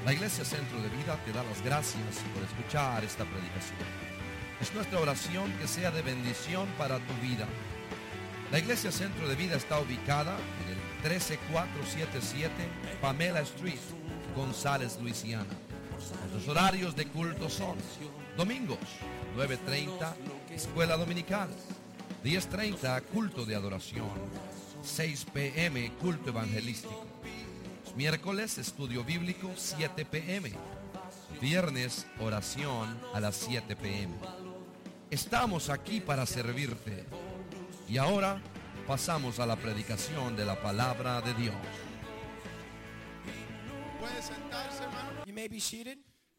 La Iglesia Centro de Vida te da las gracias por escuchar esta predicación. Es nuestra oración que sea de bendición para tu vida. La Iglesia Centro de Vida está ubicada en el 13477 Pamela Street, González, Luisiana. Nuestros horarios de culto son: domingos 9:30 escuela dominical, 10:30 culto de adoración, 6 p.m. culto evangelístico. Los miércoles estudio bíblico 7 p.m. Viernes oración a las 7 p.m. Estamos aquí para servirte. Y ahora pasamos a la predicación de la palabra de Dios. Puede sentarse, hermano. You may be seated.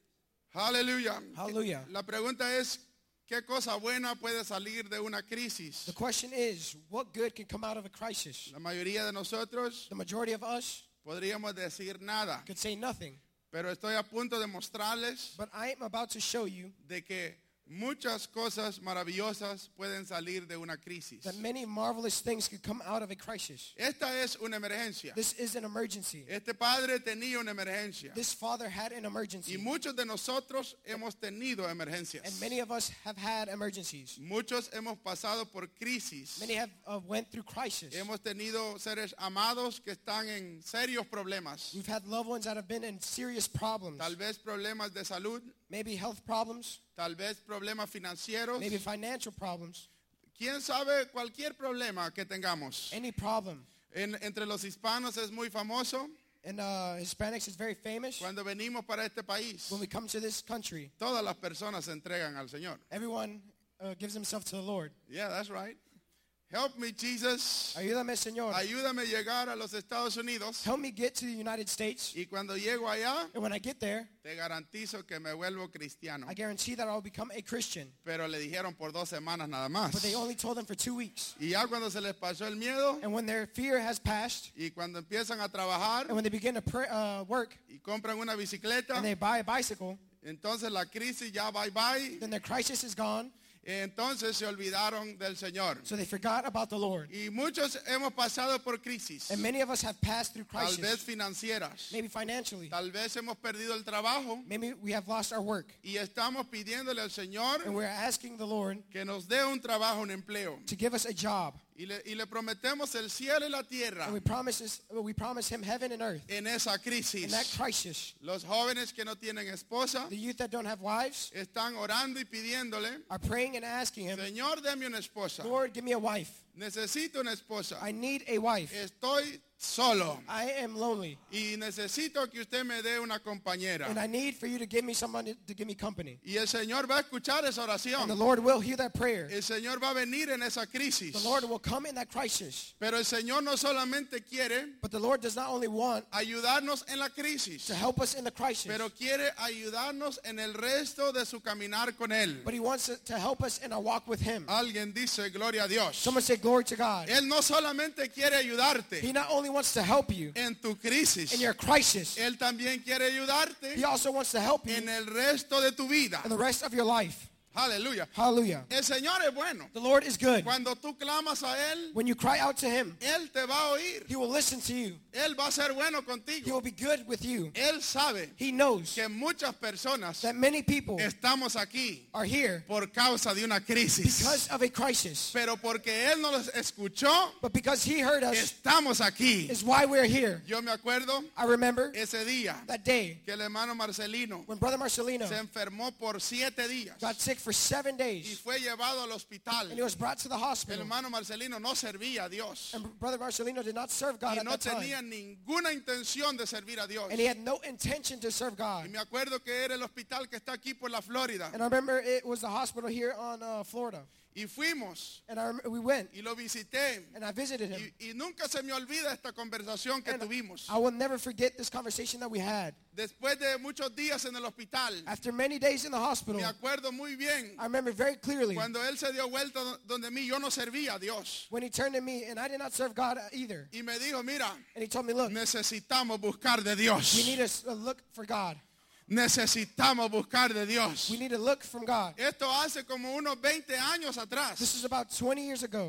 Aleluya. Hallelujah. La pregunta es, ¿qué cosa buena puede salir de una crisis? The question is, what good can come out of a crisis? La mayoría de nosotros The majority of us podríamos decir nada, could say nothing, pero estoy a punto de mostrarles but I am about to show you de que muchas cosas maravillosas pueden salir de una crisis. that many marvelous things could come out of a crisis. Esta es una emergencia. This is an emergency. Este padre tenía una emergencia. This father had an Y emergency, muchos de nosotros hemos tenido emergencias. and many of us have had emergencies. Muchos hemos pasado por crisis. Many have went through crisis. Hemos tenido seres amados que están en serios problemas. We've had loved ones that have been in serious problems, Tal vez problemas de salud, maybe health problems, tal vez problemas financieros. maybe financial problems, ¿Quién sabe cualquier problema que tengamos? any problem. Entre los hispanos es muy famoso. And Hispanics is very famous. Cuando venimos para este país, When we come to this country, todas las personas se entregan al Señor. everyone gives himself to the Lord. Yeah, that's right. Help me, Jesus. Ayúdame, Señor. Ayúdame a llegar a los Estados Unidos. Help me get to the United States. Y cuando llego allá, And when I get there, te garantizo que me vuelvo cristiano. I guarantee that I'll become a Christian. Pero le dijeron por 2 semanas nada más. But they only told them for 2 weeks. Y ya cuando se les pasó el miedo And when their fear has passed, y cuando empiezan a trabajar and when they begin to work, y compran una bicicleta, and they buy a bicycle, entonces la crisis ya bye. then their crisis is gone. Entonces se olvidaron del Señor. So they forgot about the Lord. Y muchos hemos pasado por crisis, And many of us have passed through tal vez crisis, financieras, maybe financially. tal vez hemos perdido el trabajo Maybe we have lost our work. y estamos pidiéndole al Señor And we're asking the Lord que nos dé un trabajo, un empleo. to give us a job. Y le prometemos el cielo y la tierra And we promise him heaven and earth. en esa In that crisis. crisis, Los jóvenes que no tienen esposa the youth that don't have wives están orando y pidiéndole, are praying and asking him, Señor, deme una esposa. Lord, give me a wife. Necesito una esposa. I need a wife. Estoy solo I am lonely. y necesito que usted me dé una compañera. And I need for you to give me someone to give me company. Y el Señor va a escuchar esa And the oración. Lord will hear that prayer. El Señor va a venir en esa crisis. The Lord will come in that crisis. Pero el Señor no solamente quiere But the Lord does not only want ayudarnos en la crisis, to help us in the crisis, pero quiere ayudarnos en el resto de su caminar con Él. but he wants to help us in our walk with him. Alguien dice, gloria a Dios. Someone say glory to God. Él no solamente quiere ayudarte He not only wants to help you en tu crisis, in your crisis, Él también quiere ayudarte he also wants to help you en el resto de tu vida. in the rest of your life. Aleluya. Hallelujah. El Señor es bueno. The Lord is good. Cuando tú clamas a Él, When you cry out to him, Él te va a oír. he will listen to you. Él va a ser bueno He contigo. will be good with you. Él sabe He knows que muchas personas that many people estamos aquí are here por causa de una crisis. because of a crisis. Pero porque Él nos escuchó, But because he heard us estamos aquí. is why we're here. Yo me acuerdo I remember ese día that day que el hermano Marcelino when Brother Marcelino se enfermó por 7 días got sick for 7 y days fue llevado al hospital. and he was brought to the El hospital. hermano Marcelino no servía a Dios And Brother Marcelino did not serve God y at no that time. tenía ninguna intención de servir a Dios. And he had no intention to serve Y God. me acuerdo que era el hospital que está aquí por la Florida. And I remember it was the hospital here on Florida. Y fuimos And we went y lo visité. and I visited him. Y nunca se me olvida esta conversación que And tuvimos. I will never forget this conversation that we had. Después de muchos días en el hospital, After many days in the hospital, me acuerdo muy bien I remember very clearly cuando él se dio vuelta donde mí, yo no servía a Dios. when he turned to me, and I did not serve God either. Y me dijo, mira, And he told me, look, necesitamos buscar de we Dios. need to look for God. Necesitamos buscar de Dios. We need to look from God. Esto hace como unos 20 años atrás. This is about 20 years ago.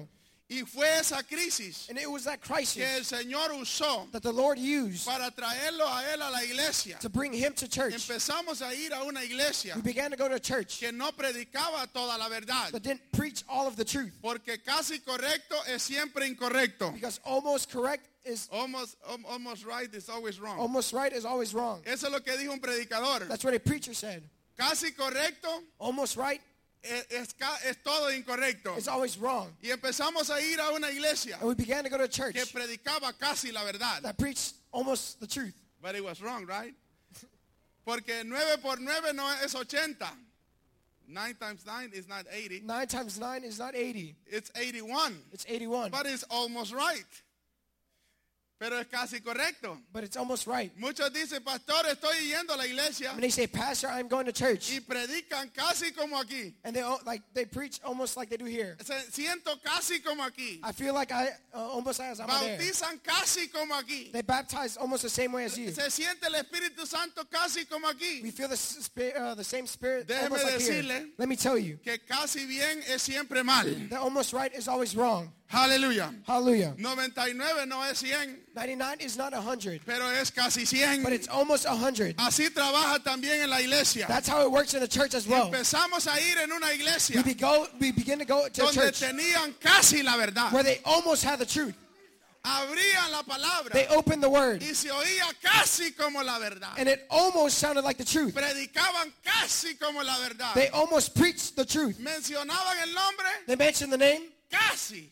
Y fue esa crisis And it was that que crisis el Señor usó that the Lord used para traerlo a él a la iglesia. to bring him to church. Empezamos a ir a una iglesia We began to go to a church que no predicaba toda la verdad, that didn't preach all of the truth. porque casi correcto es siempre incorrecto. Because almost correct is Almost right is always wrong. almost right is always wrong. Eso es lo que dijo un predicador. That's what a preacher said. Casi correcto Almost right es todo incorrecto. is always wrong. Y empezamos a ir a una iglesia And we began to go to a church que predicaba casi la verdad. that preached almost the truth. But it was wrong, right? Porque 9 por 9 no es 80. 9 times 9 is not 80. 9 times 9 is not 80. It's 81. It's 81. But it's almost right. Pero es casi correcto. But it's almost right. Muchos dicen, pastor, estoy yendo a la iglesia When they say, Pastor, I'm going to church. y predican casi como aquí. And they preach almost like they do here. Siento casi como aquí. I feel like I almost as I'm there. Bautizan casi como aquí. They baptize almost the same way as you. Se siente el Espíritu Santo casi como aquí. We feel the same spirit Déjeme almost like here. decirle Let me tell you, Que casi bien es siempre mal. the almost right is always wrong. Aleluya. Hallelujah. 99 no es 100, 99 is not 100, pero es casi 100. but it's almost 100. Así trabaja también en la iglesia. That's how it works in the church as well. Empezamos a ir en una iglesia We begin to go to a donde church tenían casi la verdad. where they almost have the truth. Abrían la palabra They opened the word, y se oía casi como la verdad. and it almost sounded like the truth. Predicaban casi como la verdad. They almost preached the truth. Mencionaban el nombre They mentioned the name, casi.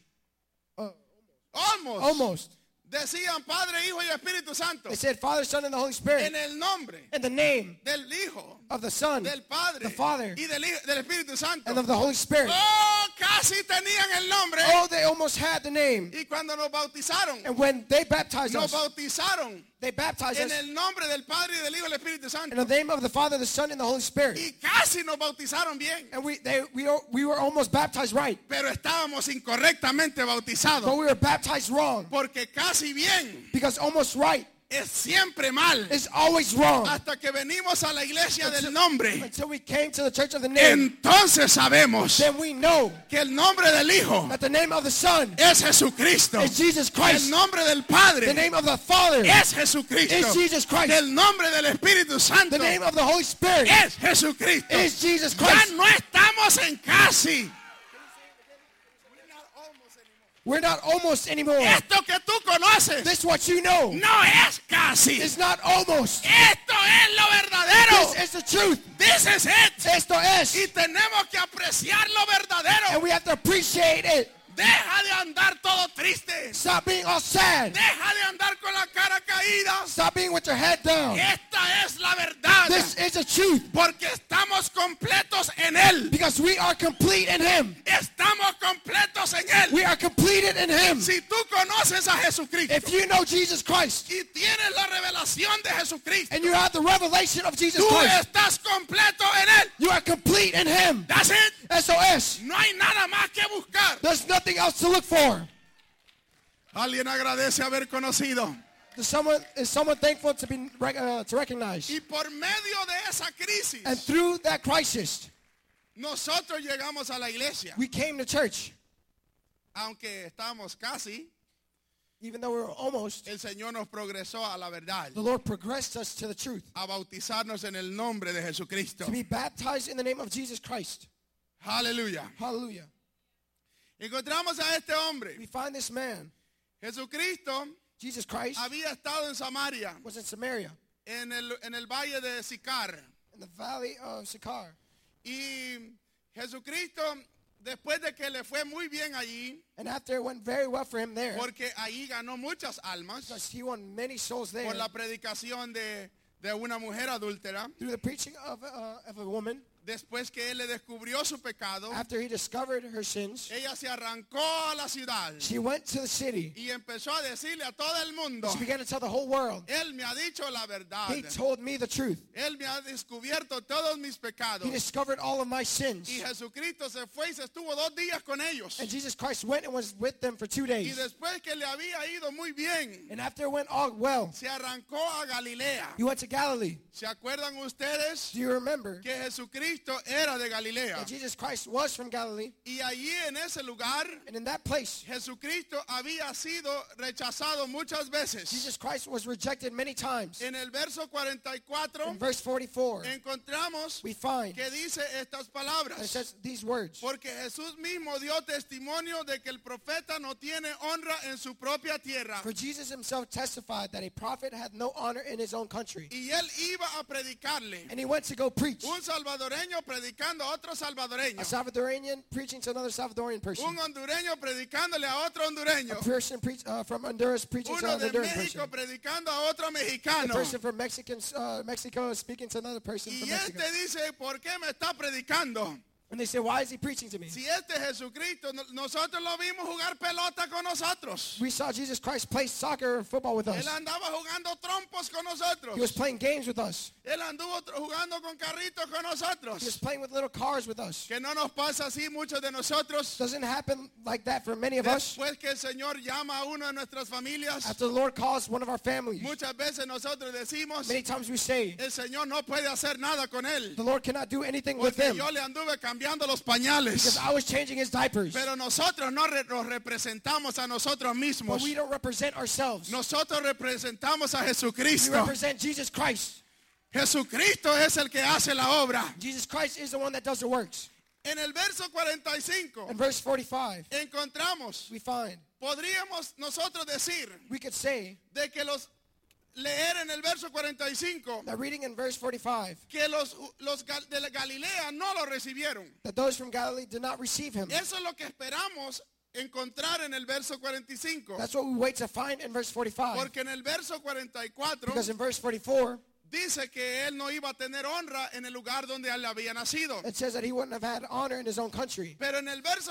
almost. Decían Padre, Hijo y Espíritu Santo. They said Father, Son, and the Holy Spirit. En el nombre And the name del Hijo, of the Son del Padre the Father, y del Espíritu Santo. and of the Holy Spirit. Oh, casi tenían el nombre. Oh, they almost had the name. Y cuando nos bautizaron, And when they baptized nos us, bautizaron they baptized en us el nombre del Padre y del Hijo y del Espíritu in Santo. the name of the Father, the Son, and the Holy Spirit. Y casi nos bautizaron bien, And we were almost baptized right, pero estábamos incorrectamente but bautizados. we were baptized wrong. Porque casi bien Because almost right es siempre mal. is always wrong. Hasta que venimos a la iglesia del nombre, Until we came to the church of the name, entonces sabemos then we know que el nombre del Hijo that the name of the Son es Jesucristo. is Jesus El Christ. nombre del Padre The name of the Father es Jesucristo. is Jesus Christ. El nombre del Espíritu Santo The name of the Holy Spirit es Jesucristo. is Jesus Ya Christ. no estamos en casi. We're not almost anymore. Esto que tú conoces This is what you know. no es casi. It's not almost. Esto es lo verdadero. This is the truth. This is it. Esto es. Y tenemos que apreciar lo verdadero. And we have to appreciate it. Deja de andar todo triste. Stop being all sad. Deja de andar con la cara caída. Stop being with your head down. Esta es la verdad. This is the truth. Porque estamos completos en Él. Because we are complete in Him. Estamos completos en Él. We are completed in Him. Si tú conoces a Jesucristo If you know Jesus Christ y tienes la revelación de Jesucristo, and you have the revelation of Jesus tú Christ, estás completo en Él. you are complete in Him. That's it. SOS. No hay nada más que buscar. There's nothing else to look for. Alguien agradece haber conocido. Is someone thankful to be to recognize? Y por medio de esa crisis, And through that crisis, nosotros llegamos a la iglesia. we came to church. Aunque estamos casi, Even though we were almost, el Señor nos progresó a la verdad. the Lord progressed us to the truth. A bautizarnos en el nombre de Jesucristo. To be baptized in the name of Jesus Christ. Aleluya. Hallelujah. Encontramos a este hombre. We find this man, Jesucristo Jesus Christ, había estado en Samaria, was in Samaria, en el valle de Sicar. in the valley of Sychar. Y Jesucristo, después de que le fue muy bien allí, And after it went very well for him there, porque ahí ganó muchas almas because he won many souls there por la predicación de una mujer adúltera, through the preaching of a woman, después que él le descubrió su pecado, after he discovered her sins, ella se arrancó a la ciudad she went to the city. y empezó a decirle a todo el mundo, She began to tell the whole world, él me ha dicho la verdad, he told me the truth. él me ha descubierto todos mis pecados. He discovered all of my sins. Y Jesucristo se fue y se estuvo 2 días con ellos. And Jesus Christ went and was with them for 2 Y days. después que le había ido muy bien, And after it went all well, se arrancó a Galilea. he went to Galilee. ¿Se acuerdan ustedes Do you remember que Jesucristo Jesucristo era de Galilea. that Jesus Christ was from Galilee. Y allí en ese lugar, And in that place, Jesucristo había sido rechazado muchas veces. Jesus Christ was rejected many times. En el verso 44 In verse 44, encontramos we find, que dice estas and it palabras. says these words. Porque Jesús mismo dio testimonio de que el profeta no tiene honra en su propia tierra. For Jesus himself testified that a prophet had no honor in his own country. Y él iba a predicarle. And he went to go preach. Un salvadoreño predicando a otro salvadoreño. A Salvadorian preaching to another Salvadorian person. Un hondureño predicándole a otro hondureño. A person from Honduras preaching to Uno another de Honduran person. México predicando a otro A mexicano. person from Mexico is speaking to another person from Y Mexico. este dice, ¿por qué me está predicando? And they say, why is he preaching to me? Si este Jesucristo, nosotros lo vimos jugar pelota con nosotros. We saw Jesus Christ play soccer and football with us. Él andaba jugando trompos con nosotros. He was playing games with us. Él anduvo jugando con carritos con He was nosotros. playing with little cars with us. Que no nos pasa así muchos de nosotros. Doesn't happen like that for many of us. Después que el Señor llama a una de nuestras familias, After the Lord calls one of our families, muchas veces nosotros decimos, many times we say, el Señor no puede hacer nada con él. the Lord cannot do anything with Porque him yo le anduve cambiando los because pañales. I was changing his diapers. Pero nosotros no nos representamos a nosotros But mismos. we don't represent ourselves. Nosotros representamos a We Jesucristo. represent Jesus Christ. Jesucristo es el que hace la obra. Jesus Christ is the one that does the works. En el verso 45 In verse 45, encontramos, we find, podríamos nosotros decir we could say de que leer en el verso 45 that reading in verse 45, que los de la Galilea no lo recibieron. that those from Galilee did not receive him. Eso es lo que esperamos encontrar en el verso 45. That's what we wait to find in verse 45. Porque en el verso 44 Because in verse 44, dice que él no iba a tener honra en el lugar donde él había nacido. it says that he wouldn't have had honor in his own country. Pero en el verso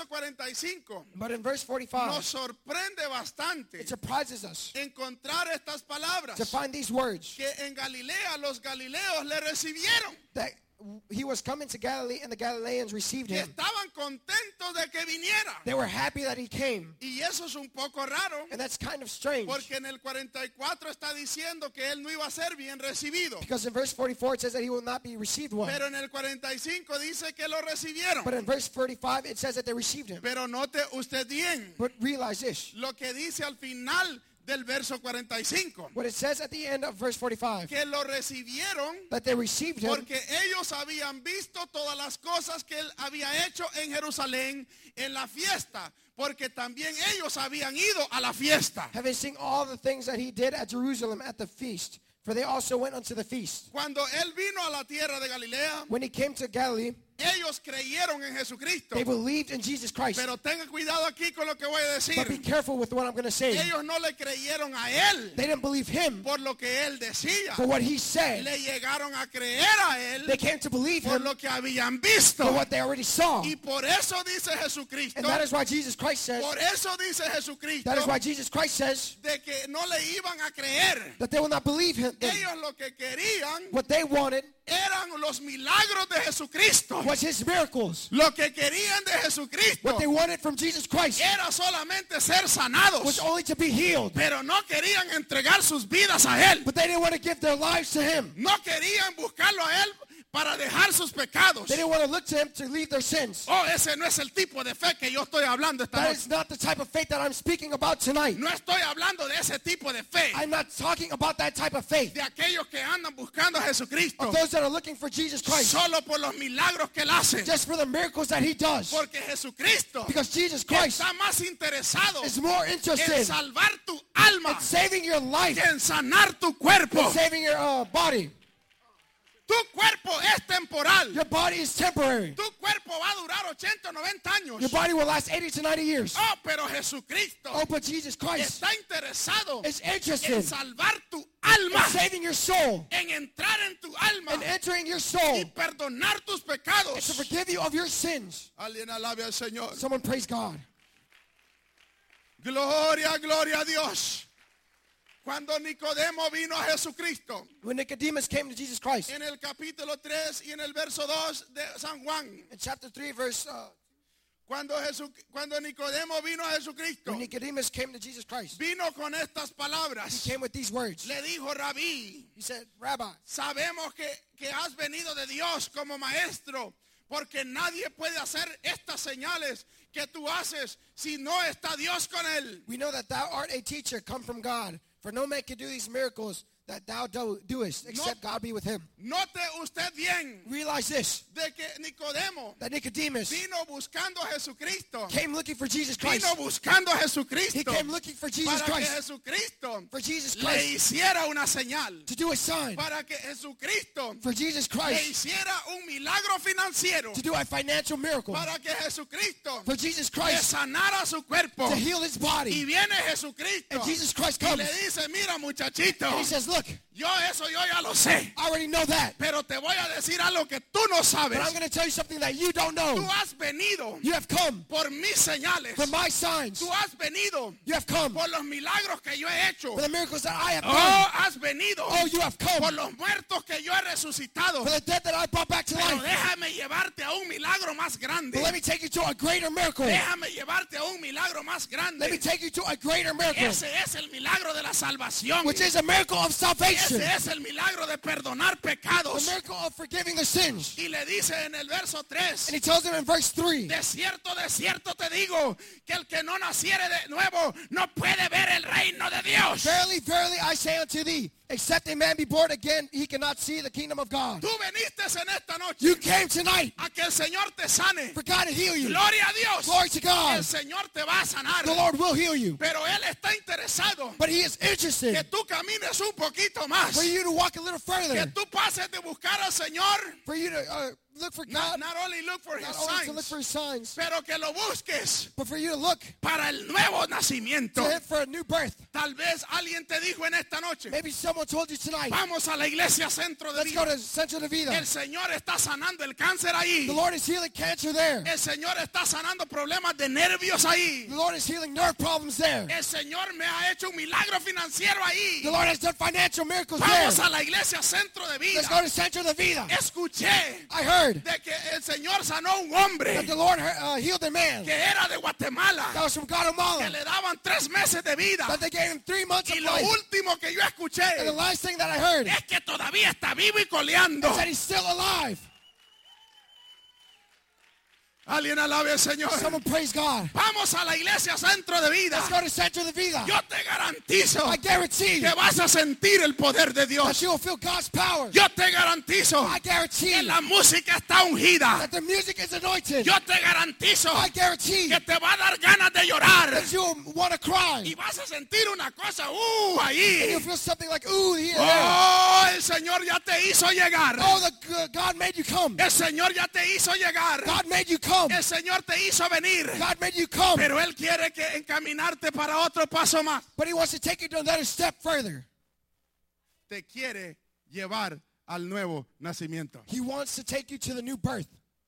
45 But in verse 45, nos sorprende bastante it surprises us encontrar estas palabras. to find these words, Que en Galilea los galileos le recibieron. that he was coming to Galilee and the Galileans received Que him. estaban contentos de que viniera. They were happy that he came. Y eso es un poco raro. And that's kind of strange. Porque en el 44 está diciendo que él no iba a ser bien recibido. Because in verse 44 it says that he will not be received well. Pero en el 45 dice que lo recibieron. But in verse 45 it says that they received him. Pero note usted bien But realize this, lo que dice al final del verso 45. what it says at the end of verse 45, Que lo recibieron that they received him porque ellos habían visto todas las cosas que él había hecho en Jerusalén en la fiesta. Porque también ellos habían ido a la fiesta. having seen all the things that he did at Jerusalem at the feast. For they also went unto the feast. Cuando él vino a la tierra de Galilea, When he came to Galilee, ellos creyeron en Jesucristo. they believed in Jesus Christ. Pero tenga cuidado aquí con lo que voy a But be decir. careful with what I'm going to say. Ellos no le creyeron a él They didn't believe him por lo que él decía. for what he said. Le llegaron a creer a él They came to believe por him lo que habían visto. for what they already saw. Y por eso dice Jesucristo, And that is why Jesus Christ says, por eso dice Jesucristo, that is why Jesus Christ says de que no le iban a creer. that they will not believe him. Ellos lo que querían What they wanted eran los milagros de Jesucristo. was his miracles. Lo que querían de Jesucristo What they wanted from Jesus Christ era solamente ser was sanados. only to be healed. Pero no querían entregar sus vidas a él. But they didn't want to give their lives to him. No querían buscarlo a él para dejar sus pecados. They didn't want to look to him to leave their sins. Oh, ese no es el tipo de fe que yo estoy hablando esta That noche. is not the type of faith that I'm speaking about tonight. No estoy hablando de ese tipo de fe. I'm not talking about that type of faith. De aquellos que andan buscando a Jesucristo Of those that are looking for Jesus Christ solo por los milagros que él hace. just for the miracles that he does. Porque Jesucristo Because Jesus Christ está más interesado is more en interested salvar tu alma in saving your life que en sanar tu cuerpo. than saving your body. Tu cuerpo es temporal. Your body is temporary. Tu cuerpo va a durar 80 o 90 años. Your body will last 80 to 90 years. Oh, pero Jesucristo Oh, but Jesus Christ está interesado is en interested salvar tu in alma, saving your soul en entrar en tu alma and entering your soul y perdonar tus and to pecados. forgive you of your sins. Alguien alabe al Señor. Someone praise God. Gloria, gloria a Dios. Cuando Nicodemo vino a Jesucristo, When Nicodemus came to Jesus Christ, en el capítulo 3 y en el verso 2 de San Juan, in chapter 3, verse Cuando Nicodemo vino a Jesucristo, When Nicodemus came to Jesus Christ, vino con estas he palabras. came with these words. Le dijo, Rabí, He said, Rabbi, sabemos que has venido de Dios como maestro, porque nadie puede hacer estas señales que tú haces si no está Dios con él. we know that thou art a teacher come from God, for no man can do these miracles that thou doest, except God be with him. Note usted bien Realize this, de que Nicodemo that Nicodemus vino buscando a Jesucristo. came looking for Jesus Vino Christ. buscando a He Jesucristo came looking for Jesus para que Christ, Jesucristo for Jesus le Christ hiciera una señal, to do a sign, para que Jesucristo for Jesus le Christ hiciera un milagro financiero, to do a financial miracle, para que Jesucristo for Jesus le Christ sanara su cuerpo. to heal his Y body. viene Jesucristo And Jesus Christ y comes le dice, mira muchachito, and he says, look, yo ya lo sé, I already know that, pero te voy a decir algo que tú no sabes. but I'm going to tell you something that you don't Tú know. has venido You have come por mis señales. for my signs. Tú has venido You have come por los milagros que yo he hecho. for the miracles that I have Oh, done. has venido Oh, you have por come los muertos que yo he resucitado. for the dead that I brought back to Pero life. déjame llevarte a un milagro más grande. But let me take you to a greater miracle. Déjame llevarte a un milagro más Let me grande. take you to a greater miracle, Ese es el milagro de la salvación. which is a miracle of salvation, Ese es el milagro de perdonar the pecados. miracle of forgiving the sins. Y le dice en el verso 3, And he tells them in verse 3, de cierto te digo, que el que no naciere de nuevo no puede ver el reino de Dios. Verily, verily, I say unto thee, except a man be born again, he cannot see the kingdom of God. Tú veniste en esta noche You came tonight a que el Señor te sane. for God to heal you. Gloria a Dios. Glory to God. El Señor te va a sanar. The Lord will heal you. Pero Él está interesado But he is que interested tú camines un poquito más. for you to walk a little Que further, tú pases de buscar al Señor. for you to look for God, Not only look for His not only to look signs, for his signs, pero que lo busques but for you to look para el nuevo nacimiento. for a new birth. Tal vez alguien te dijo en esta noche, Maybe someone told you tonight, vamos a la iglesia Centro de let's go Vida. to Centro de Vida. El Señor está sanando el cáncer ahí. The Lord is healing cancer there. El Señor está sanando problemas de nervios ahí. The Lord is healing nerve problems there. El Señor me ha hecho un milagro financiero ahí. The Lord has done financial miracles Vamos there. a la iglesia Centro de Vida. Let's go to Centro de Vida. Escuché I heard de que el Señor sanó a un hombre that the Lord healed a man que era de Guatemala, that was from que Guatemala, le daban 3 meses de vida. that they gave him 3 months Y of lo life. último que yo escuché And the last thing that I heard es que todavía está vivo y coleando. is that he's still alive. Alguien alabe al Señor. Someone praise God. Vamos a la iglesia Centro de Vida. Let's go to Centro de Vida. Yo te garantizo I guarantee que vas a sentir el poder de that Dios. you will feel God's power. Yo te garantizo I guarantee que la música está ungida. that the music is anointed. Yo te garantizo I guarantee que te va a dar ganas de llorar. that you will want to cry. Y vas a sentir una cosa, And ahí. you'll feel something like, ooh, here, there. Oh, el Señor ya te hizo llegar. Oh, God made you come. El Señor ya te hizo llegar. God made you come. El Señor te hizo venir. God made you come. Pero Él quiere que encaminarte para otro paso más. But he wants to take you to another step further. Te quiere llevar al nuevo nacimiento. He wants to take you to the new birth.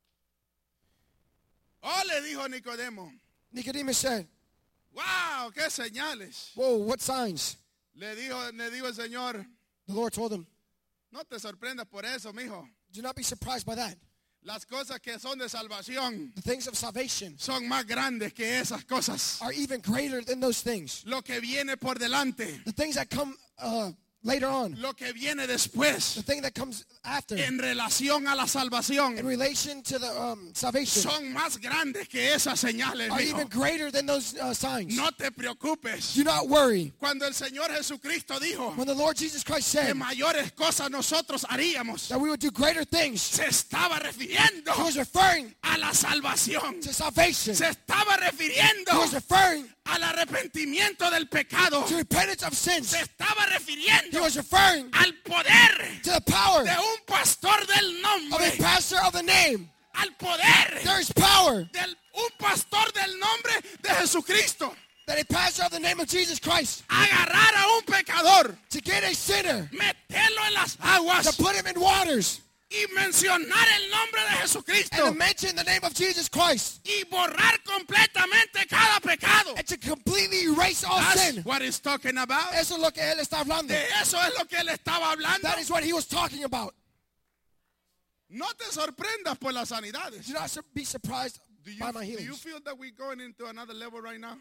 Oh, le dijo Nicodemo. Nicodemus said, Wow, qué señales. whoa, what signs? Le dijo el Señor, The Lord told him, no te sorprendas por eso, mijo. do not be surprised by that. Las cosas que son de salvación The things of salvation son más grandes que esas cosas. are even greater than those things. Lo que viene por delante, The things that come later on, lo que viene después, the thing that comes after, en relación a la in salvación, relation to the salvation, son más grandes que esas señales, are mijo. even greater than those signs. No te preocupes. Do not worry. Cuando el Señor Jesucristo dijo When the Lord Jesus Christ que said mayores cosas nosotros haríamos, that we would do greater things, se estaba refiriendo he was referring a la salvación. to salvation. Se estaba refiriendo He was referring al arrepentimiento del pecado. to repentance of sins. Se estaba He refiriendo was referring al poder to the power de un pastor del of nombre. a pastor of the name. Al poder There is power de un pastor del nombre de Jesucristo. that a pastor of the name of Jesus Christ, Agarrar a un pecador, to get a sinner, meterlo en las aguas to put him in waters, y mencionar el nombre de and Jesucristo to mention the name of Jesus Christ, y borrar completamente cada pecado. and to completely erase all That's sin. what he's talking about. Eso es lo que él está hablando. De eso es lo que él estaba hablando. That is what he was talking about. No te sorprendas por las sanidades. Do not be surprised by my Do you healings. feel that we're going into another level right now?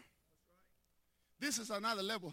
This is another level.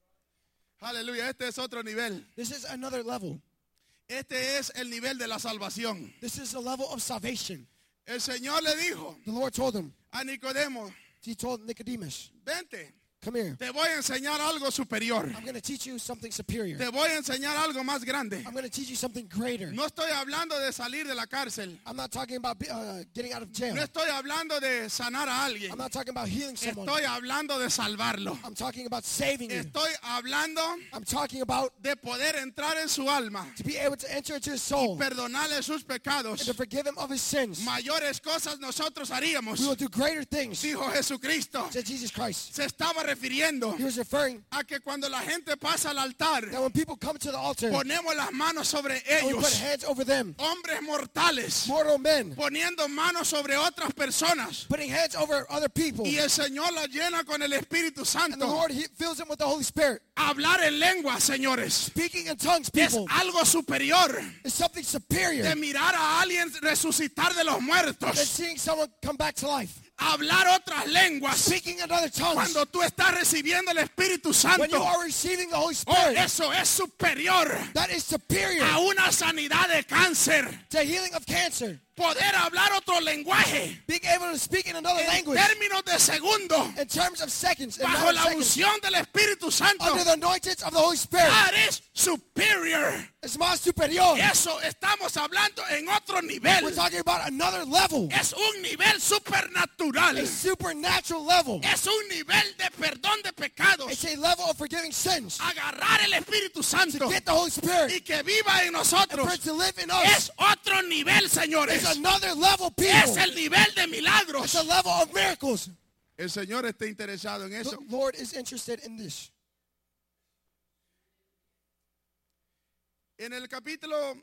Aleluya, este es otro nivel. This is another level. Este es el nivel de la salvación. This is the level of salvation. El Señor le dijo The Lord told him, a Nicodemo, he told Nicodemus, vente, come here. te voy a enseñar algo superior. I'm going to teach you something superior. Te voy a enseñar algo más grande. I'm going to teach you something greater. No estoy hablando de salir de la cárcel. I'm not talking about getting out of jail. No estoy hablando de sanar a alguien. I'm not talking about healing someone. Estoy hablando de salvarlo. I'm talking about saving you. Estoy hablando I'm talking about de poder entrar en su alma to be able to enter into his y soul perdonarle sus and pecados. to forgive him of his sins. Mayores cosas nosotros haríamos, We will do greater things, dijo Jesucristo. said Jesus Christ. Se estaba refiriendo He was referring a que cuando la gente pasa al altar, that when people come to the altar, ponemos las manos sobre and we put ellos, hands over them, hombres mortales, mortal men, poniendo manos sobre otras personas. putting hands over other people, Y el Señor la llena con el Espíritu and the Santo. Lord he fills them with the Holy Spirit. Hablar en lengua, señores, Speaking in tongues, es people, algo superior is something superior de mirar a alguien resucitar de los than muertos. seeing someone come back to life. Hablar otras lenguas Speaking in other tongues, cuando tú estás recibiendo el Espíritu when you Santo. are receiving the Holy Oh, Spirit, eso es superior that is superior a una sanidad de cáncer. to healing of cancer. Poder hablar otro lenguaje Being able to speak in another en language términos de segundo in terms of seconds, in bajo la nanoseconds, unción del Espíritu Santo. under the anointings of the Holy Spirit. That is superior. Es más superior. Eso estamos hablando en otro nivel. We're talking about another level, Es un nivel supernatural. a supernatural level. Es un nivel de perdón de pecados. It's a level of forgiving sins. Agarrar el Espíritu To Santo get the Holy Spirit y que viva en and nosotros for it to live in us es otro nivel, señores. is another level, Es people. el nivel de It's milagros. a level of miracles. El Señor está interesado en The eso. Lord is interested in this. En el capítulo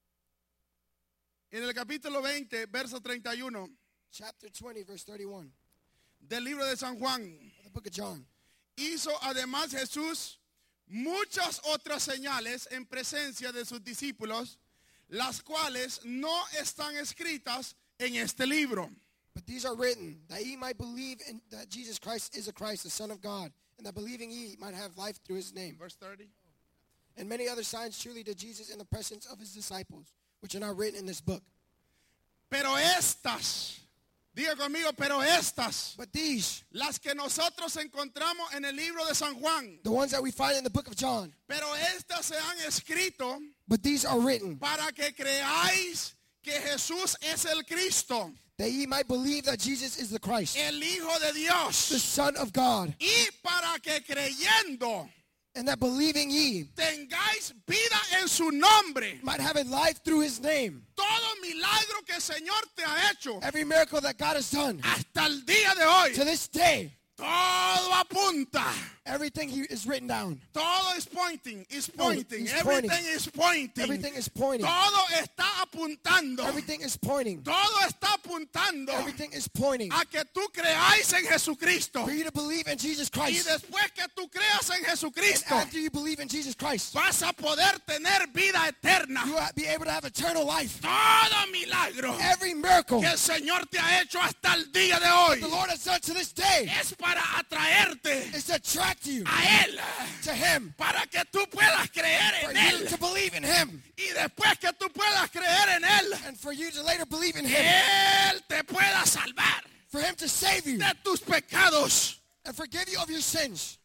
20, verso 31 Chapter 20, verse 31 del libro de San Juan, of the book of John. hizo además Jesús muchas otras señales en presencia de sus discípulos, las cuales no están escritas en este libro. But these are written, that ye might believe in that Jesus Christ is a Christ, the Son of God, and that believing ye might have life through his name. Verse 30. And many other signs truly did Jesus in the presence of his disciples, which are not written in this book. Pero estas, diga conmigo, pero estas, But these, las que nosotros encontramos en el libro de San Juan, the ones that we find in the book of John, pero estas se han escrito but these are written, para que creáis que Jesús es el Cristo, that ye might believe that Jesus is the Christ, el Hijo de the Dios, Son of God, y para que creyendo and that believing ye tengáis vida en su nombre. might have a life through his name. Todo milagro que el Señor te ha hecho Every miracle that God has done hasta el día de hoy, to this day, todo apunta. everything is written down. Todo is pointing, is pointing. is Everything pointing. is pointing. Everything is pointing. Todo está apuntando. Everything is pointing. Todo está apuntando Everything is pointing a que tú creáis en Jesucristo. for you to believe in Jesus Y Christ. después que tú creas en And Jesucristo, after you believe in Jesus Christ, vas a poder tener vida eterna. you will be able to have eternal life. Todo milagro Every miracle que el Señor te ha hecho hasta el día de the hoy Lord has done to this day es para atraerte is to attract you a Él, to him, para que tú puedas creer for en you Él. to believe in him, Y después que tú puedas creer en Él, and for you to later believe in him, Él te pueda salvar for him to save you de tus pecados. and forgive you of your sins.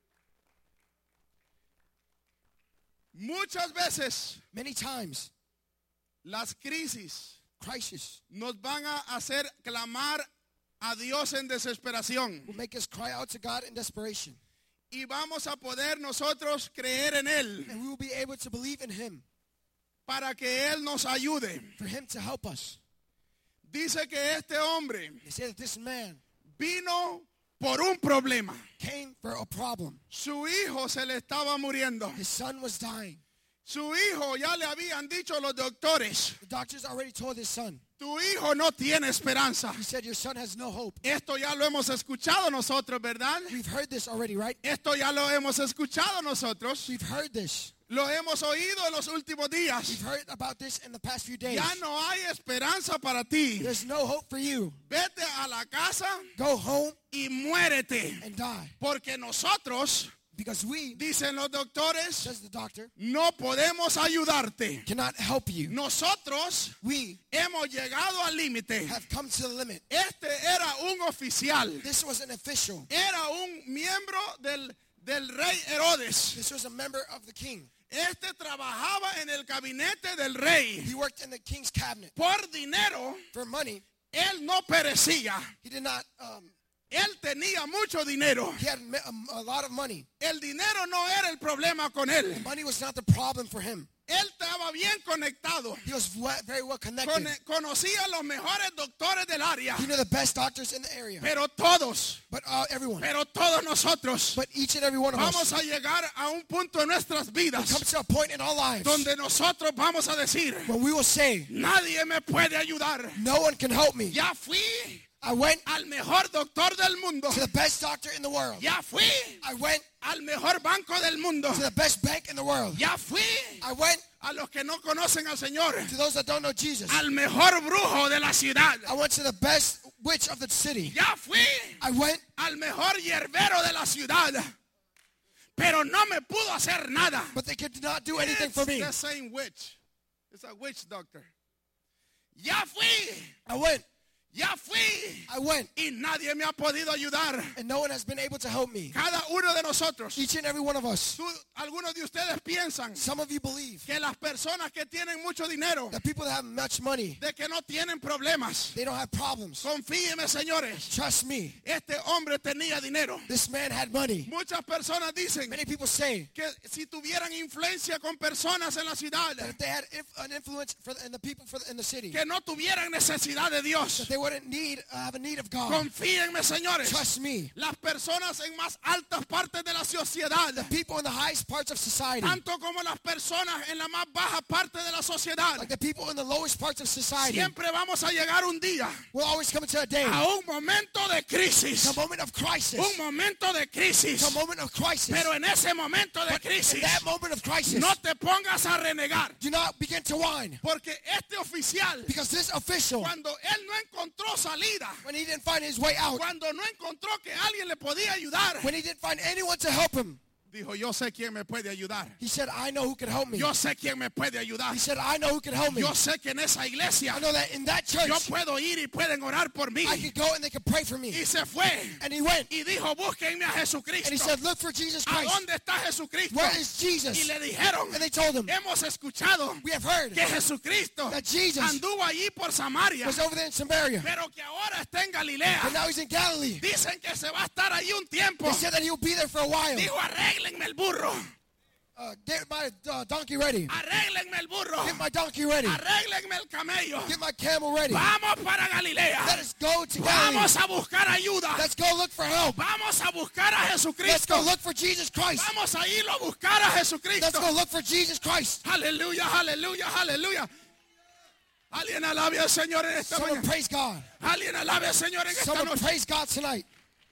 Muchas veces Many times, las crisis crisis nos van a hacer clamar a Dios en desesperación. will make us cry out to God in desperation, Y vamos a poder nosotros creer en Él and we will be able to believe in him para que Él nos ayude. for him to help us. Dice que este hombre They say that this man vino por un problema. came for a problem. Su hijo se le estaba muriendo. His son was dying. Su hijo, ya le habían dicho los doctores, The doctors already told his son. tu hijo no tiene esperanza. He said, your son has no hope. Esto ya lo hemos escuchado nosotros, ¿verdad? We've heard this already, right? Esto ya lo hemos escuchado nosotros. We've heard this. Lo hemos oído en los últimos días. You've heard about this in the past few days. Ya no hay esperanza para ti. There's no hope for you. Vete a la casa Go home y muérete. and die. Porque nosotros, Because we, dicen los doctores, says the doctor, no podemos ayudarte. cannot help you. Nosotros We hemos llegado al límite. have come to the limit. Este era un oficial. This was an official. Era un miembro del rey Herodes. This was a member of the king. Este trabajaba en el gabinete del rey. He worked in the king's cabinet. Por dinero, For money, él no perecía. he did not, Él tenía mucho dinero. he had a lot of money. El dinero no era el problema con él. Money was not the problem for him. Él estaba bien conectado. He was very well connected. Conocía a los mejores doctores del área. He knew the best doctors in the area. Pero todos, But everyone, pero todos nosotros but each and every one of vamos us a llegar a un punto en nuestras vidas comes to a point in our lives donde nosotros vamos a decir, when we will say, nadie me puede ayudar. no one can help me. Ya fui I went al mejor doctor del mundo. to the best doctor in the world. Ya fui I went al mejor banco del mundo. to the best bank in the world. Ya fui I went a los que no conocen al Señor, to those that don't know Jesus. al mejor brujo de la ciudad. I went to the best witch of the city. Ya fui I went, al mejor hierbero de la ciudad. Pero no me pudo hacer nada. but they could not do anything for me. It's the same witch. It's a witch doctor. Ya fui, I went, ya fui. I went, Y nadie me ha podido ayudar. and no one has been able to help me. Cada uno de nosotros. Each and every one of us. Algunos de ustedes piensan Some of you believe que las personas que tienen mucho dinero, that people that have much money, de que no tienen problemas. they don't have problems. Confíeme, señores. Trust me, Este hombre tenía dinero. this man had money. Muchas personas dicen Many people say que si tuvieran influencia con personas en la ciudad, that if they had an influence in the people in the city, que no tuvieran necesidad de Dios. that they wouldn't have a need of God. Confíenme, señores. Trust me, Las personas en más altas partes de la sociedad, people in the highest parts of society, tanto como las personas en la más baja parte de la sociedad, like the people in the lowest parts of society, siempre vamos a llegar un día will always come to a day, a un momento de crisis. a moment of crisis, Un momento de crisis. a moment of crisis. Pero en ese momento de In crisis, that moment of crisis, no te pongas a renegar. do not begin to whine, Porque este oficial, because this official, cuando él no encontró salida, when he didn't find his way out, cuando no encontró que alguien le podía ayudar, when he didn't find anyone to help him, dijo, yo sé quién me puede ayudar. he said, I know who can help me. Yo sé quién me puede ayudar. He said, I know who can help me. Yo sé que en esa iglesia I know that in that church, yo puedo ir y pueden orar por mí. I can go and they can pray for me. Y se fue And he went, y dijo, búsquenme a Jesucristo. and he said, look for Jesus ¿A Christ. dónde está Jesucristo? Where is Y Jesus? le dijeron, And they told him, hemos escuchado we have heard que Jesucristo that Jesus anduvo allí por Samaria, was over there in Samaria, pero que ahora está en Galilea. but now he's in Galilee. Dicen que se va a estar allí un tiempo. They said that he'll be there for a while. Dijo, arréglenme el burro. Get my donkey ready. Arréglenme el burro. Get my donkey ready. Arréglenme el camello. Get my camel ready. Vamos para Galilea. Let us go to Galilee. Vamos a buscar ayuda. Let's go look for help. Vamos a buscar a Let's Jesucristo. go look for Jesus Christ. Vamos a irlo a buscar a Let's Jesucristo. go look for Jesus Christ. Aleluya, aleluya, aleluya. Alguien alabe al Señor en esta Someone mañana. praise God. Alguien alabe al Señor en esta Someone noche. praise God tonight.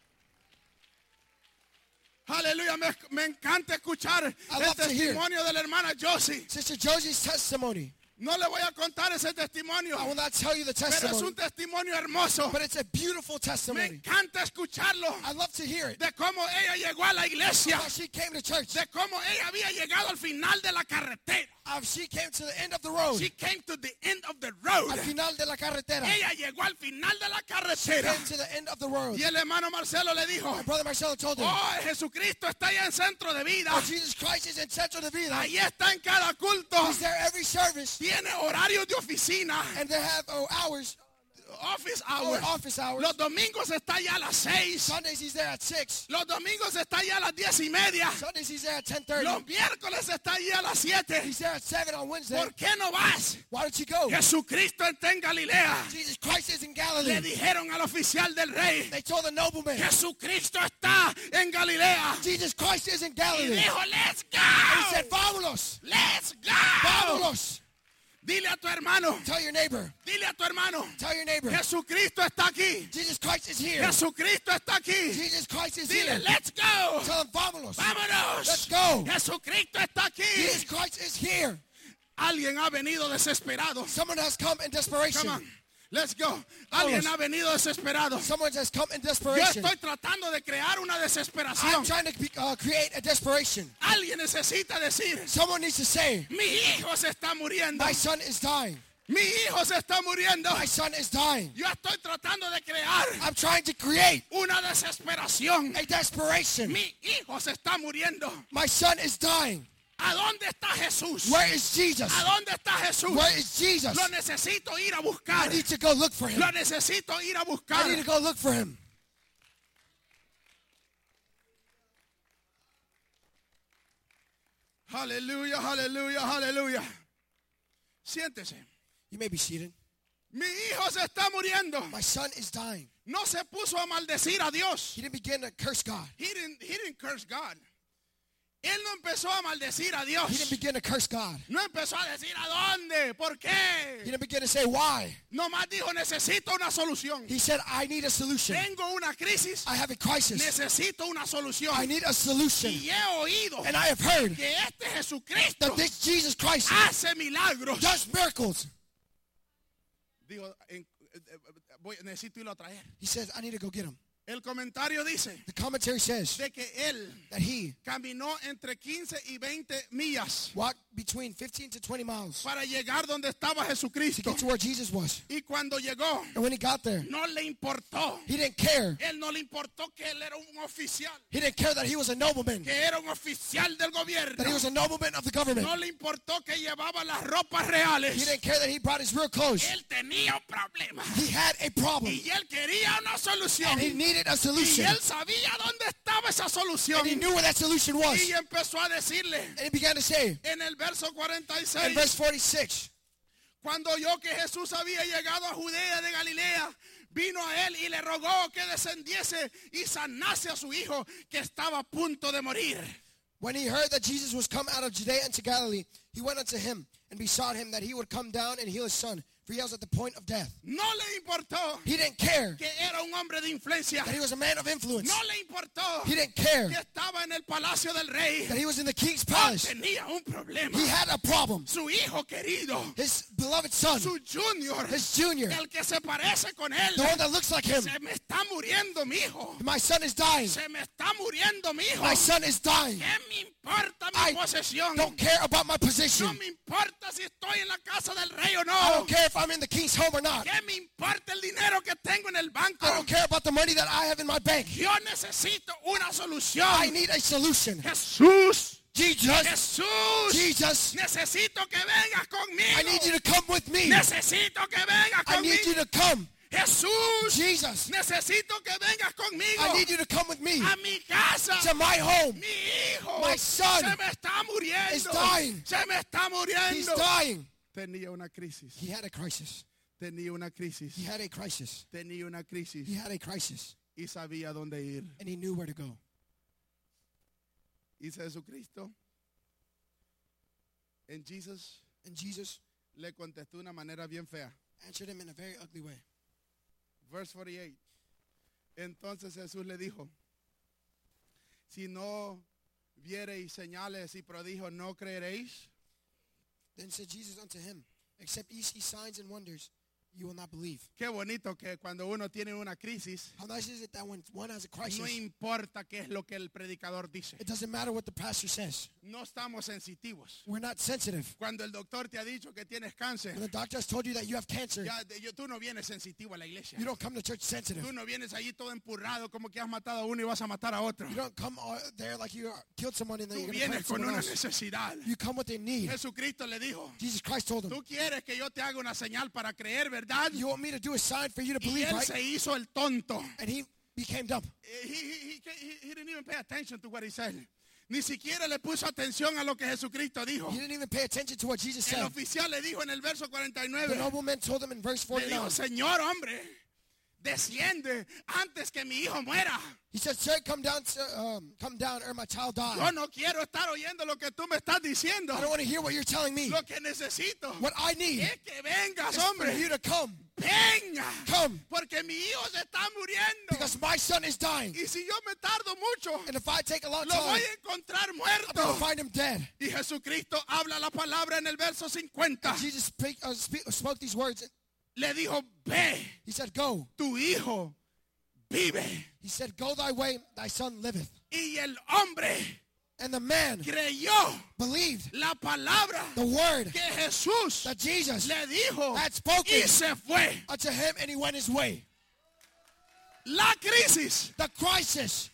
Aleluya, me encanta escuchar I el love to hear. testimonio de la hermana Josie. Sister Josie's testimony. No le voy a contar ese testimonio, I will not tell you the pero es testimony, un testimonio hermoso. but it's a beautiful Me testimony. encanta escucharlo I love to hear it. de cómo ella llegó a la iglesia, How she came to church. de cómo ella había llegado al final de la carretera. She came to the end of the road. She came to the end of the road. Al final de la carretera. Ella llegó al final de la She carretera. came to the end of the road. Y el hermano Marcelo le dijo, My brother Marcelo told him, oh, Jesucristo está allá en Centro de Vida. oh, Jesus Christ is in Centro de Vida. Ahí está en cada culto. He's there every service. Tiene horarios de oficina. And they have hours, Office hours. office hours. Los domingos está allá a las 6. Sundays he's there at 6. Los domingos está allá a las 10:30. Sundays he's there at 10:30. Los miércoles está allí a las 7. He's there at 7 on Wednesday. ¿Por qué no vas? Why don't you go? Jesucristo está en Galilea. Jesus Christ is in Le Galilee. dijeron al oficial del rey, They told the nobleman, Jesucristo está en Galilea. Jesus Christ is in Y Galilee. dijo, let's He said, go. vámonos, Let's go. vámonos. Dile a tu hermano. Tell your neighbor. Dile a tu hermano. Tell your neighbor. Jesucristo está aquí. Jesus Christ is here. Jesucristo está aquí. Jesus Christ is Dile, here. let's go. Tell him, vámonos. Vámonos. Let's go. Jesucristo está aquí. Jesus Christ is here. Alguien ha venido desesperado. Someone has come in desperation. Come on. Let's go. Alguien ha venido desesperado. Someone has come in Yo desperation. estoy tratando de crear una I'm desesperación. trying to create a desperation. Alguien necesita decir, Someone needs to say, mi hijo se está muriendo. my son is dying. Mi hijo se está muriendo. My son is dying. Yo estoy tratando de crear I'm trying to create una desesperación. a desperation. Mi hijo se está muriendo. My son is dying. ¿A dónde está Jesús? Where is Jesus? ¿A dónde está Jesús? Where is Jesus? Lo necesito ir a I buscar. need to go look for him. Lo necesito ir a I buscar. need to go look for him. Aleluya, aleluya, aleluya. Siéntese. You may be seated. Mi hijo se está muriendo. My son is dying. No se puso a maldecir a Dios. He didn't begin to curse God. He didn't curse God. Él no empezó a maldecir a He didn't Dios. begin to curse God. No empezó a decir a dónde, por He qué. didn't begin to say why. Nomás dijo, necesito una solución. He said, I need a solution. Tengo una crisis. I have a crisis. Necesito una solución. I need a solution. Y he oído And I have heard que este Jesucristo that this Jesus Christ hace milagros. does miracles. Digo, necesito irlo a traer. He says, I need to go get him. El comentario dice The commentary says de que él that he caminó entre 15 y 20 millas walked between 15 to 20 miles para llegar donde estaba to Jesucristo. get to where Jesus was. Y cuando llegó, And when he got there, no le importó. he didn't care. Él no le importó que él era un oficial, He didn't care that he was a nobleman, que era un oficial del gobierno. that he was a nobleman of the government. No le importó que llevaba las ropas He reales. didn't care that he brought his real clothes. Él tenía un problema. He had a problem. Y él quería una solución. And he needed a Y solution. él sabía dónde estaba esa solución. And he knew where that solution was. Y empezó a decirle And he began to say en el verso in 46, verse 46, cuando oyó que Jesús había llegado a Judea de Galilea, vino a él y le rogó que descendiese y sanase a su hijo que estaba a punto de morir. when he heard that Jesus was come out of Judea into Galilee, he went unto him and besought him that he would come down and heal his son, for he was at the point of death. No le importó He didn't care que era un hombre de influencia. that he was a man of influence. No le importó He didn't care que estaba en el palacio del rey. that he was in the king's No palace. tenía un problema. He had a problem. Su hijo querido, His beloved son, su junior, his junior, el que se parece con él, the one that looks like him. se me está muriendo mi hijo. My son is dying. Se me está muriendo mi hijo. My son is dying. ¿Qué me importa mi I posesión? don't care about my No position. me importa si estoy en la casa del rey o I no. don't care if I'm in the king's home or not. ¿Qué me importa el dinero que tengo en el banco? I don't care about the money that I have in my bank. Yo necesito una I solución. need a solution. Jesús, Jesus, Jesús, Jesus, necesito que vengas conmigo. I need you to come with me. Necesito que vengas I need you conmigo. to come. Jesús, Jesus, necesito que vengas conmigo I need you to come with me a mi casa. to my home. Mi hijo My son se me está muriendo. is dying. Se me está He's muriendo. dying. Tenía una crisis. He had a crisis. Tenía una crisis. He had a crisis. Tenía una crisis. He had a crisis. Y sabía dónde ir. And he knew where to go. Y Jesucristo en Jesus And Jesus le contestó de una manera bien fea. answered him in a very ugly way. Verse 48. Entonces Jesús le dijo, si no viereis señales y prodigios, ¿no creeréis? Then said Jesus unto him, except ye see signs and wonders, you will not believe. Qué bonito que cuando uno tiene una crisis, How nice is it that when one has a no crisis, importa qué es lo que el predicador dice. it doesn't matter what the pastor says. No estamos sensitivos. We're not sensitive. Cuando el doctor te ha dicho que tienes cáncer, When the doctor has told you that you have cancer, tú no vienes sensitivo a la iglesia. you don't come to church sensitive. Tú no vienes allí todo empurrado como que has matado a uno y vas a matar a otro. You don't come there like you killed someone and then Tú you're going to pray vienes for con someone una else. necesidad. You come with a need. Jesucristo le dijo, Jesus Christ told him, tú quieres que yo te haga una señal para creer, ¿verdad? you want me to do a sign for you to Y believe, él right? se hizo el tonto. And he became dumb. He didn't even pay attention to what he said. Ni siquiera le puso atención a lo que Jesucristo dijo. He didn't even pay attention to what Jesus El said. oficial le dijo en el verso The 49, nobleman told him in verse le dijo, 49, Señor, hombre, desciende antes que mi hijo muera. He said, sir, come down, or my child die. Yo no quiero estar oyendo lo que tú me estás diciendo. I don't want to hear what you're telling me. Lo que necesito What I need es que vengas, is for hombre. you to come. Venga. Come. Porque mi hijo se está muriendo. Because my son is dying. Y si yo me tardo mucho, And if I take a long lo voy time, a encontrar I'm going to muerto. find him dead. Y Jesucristo habla la palabra en el verso 50. And Jesus spoke these words. Le dijo, ve, He said, go. tu hijo vive. He said, go thy way, thy son liveth. Y el hombre And the man creyó believed la palabra the word que Jesús that Jesus le dijo had spoken y se fue. unto him, and he went his way. La crisis The crisis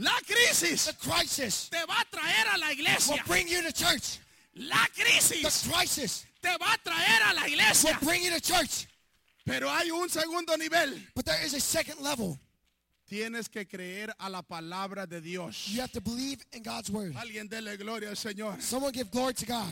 te va a traer a la will iglesia. bring you to church. La The crisis crisis te va a traer a la will iglesia. bring you to church. Pero hay un segundo nivel. But there is a second level. Tienes que creer a la palabra de Dios. You have to believe in God's word. Alguien dele gloria al Señor. Someone give glory to God.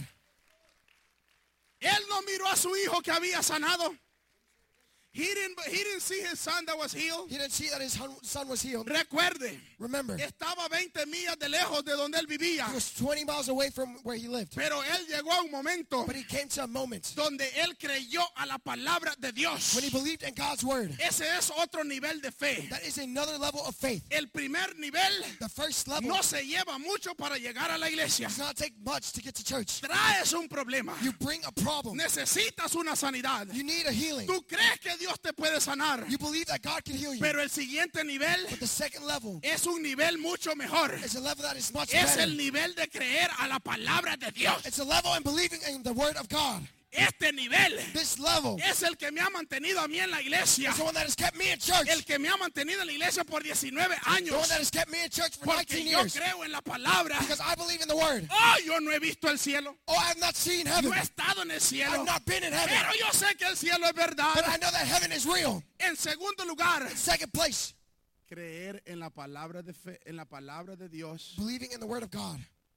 Él no miró a su hijo que había sanado. He didn't see his son that was healed. He didn't see that his son was healed. Recuerde, Remember, he estaba 20 millas de lejos de donde él vivía. was 20 miles away from where he lived. Pero él llegó a un momento But he came to a moment donde él creyó a la palabra de Dios. when he believed in God's word. Ese es otro nivel de fe. That is another level of faith. El primer nivel The first level no se lleva mucho para llegar a la iglesia. does not take much to get to church. Traes un problema. You bring a problem. Necesitas una sanidad. You need a healing. Tú crees que Dios te puede sanar. You believe that God can heal you. Pero el siguiente nivel But the second level es un nivel mucho mejor. is a level that is much Es better. el nivel de creer a la palabra de Dios. It's a level in believing in the word of God. Este nivel This level es el que me ha mantenido a mí en la iglesia. is the one that has kept me in church. El que me ha mantenido en la iglesia por 19 The one años. that has kept me in church for Porque 19 yo years. creo en la palabra. Because I believe in the word. Oh, yo no he visto el cielo. Oh, I have not seen heaven. No he estado en el cielo. I've not been in heaven. Pero yo sé que el cielo es verdad. But I know that heaven is real. En segundo lugar, Second place, creer en la palabra de fe, en la palabra de Dios believing in the word of God